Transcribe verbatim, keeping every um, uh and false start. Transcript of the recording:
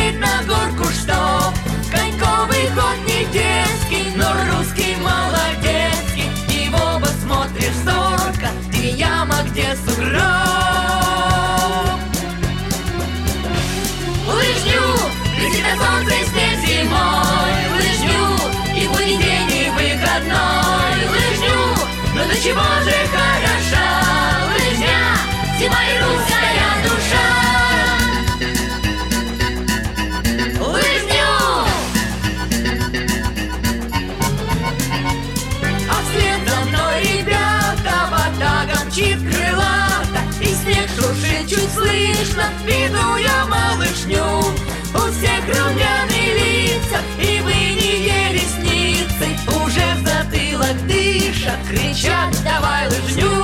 смотреть на горку, что коньковый ход не детский, но русский молодецкий. И в оба смотришь зорко, где яма, где сугроб. Лыжню, летит на солнце и снег зимой. Лыжню, и будний день, и выходной. Лыжню, но до чего же хороша лыжня, зима и русская душа. Лыжню! А вслед за мной ребята ватага мчит крылата, и снег шуршит чуть слышно, веду я малышню. У всех румяные лица и выние ресницы, уже в затылок дышат, кричат: давай лыжню!